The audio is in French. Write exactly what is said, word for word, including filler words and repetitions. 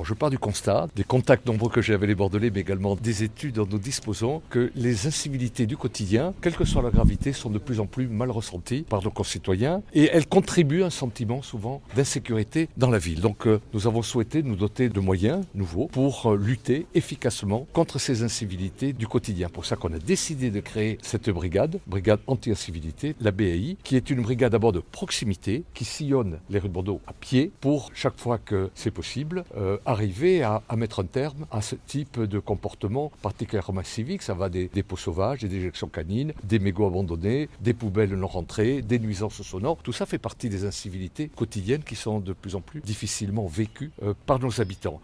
je pars du constat, des contacts nombreux que j'ai avec les Bordelais, mais également des études dont nous disposons, que les incivilités du quotidien, quelle que soit leur gravité, sont de plus en plus mal ressenties par nos concitoyens et elles contribuent à un sentiment souvent d'insécurité dans la ville. Donc euh, nous avons souhaité nous doter de moyens nouveaux pour euh, lutter efficacement contre ces incivilités du quotidien. Pour ça qu'on a décidé de créer cette brigade, brigade anti-incivilité, la B A I, qui est une brigade d'abord de proximité, qui sillonne les rues de Bordeaux à pied pour, chaque fois que c'est possible, euh, arriver à, à mettre un terme à ce type de comportement particulièrement civique. Ça va des dépôts sauvages, des déjections canines, des mégots abandonnés, des poubelles non rentrées, des nuisances sonores. Tout ça fait partie des incivilités quotidiennes qui sont de plus en plus difficilement vécues euh, par nos habitants.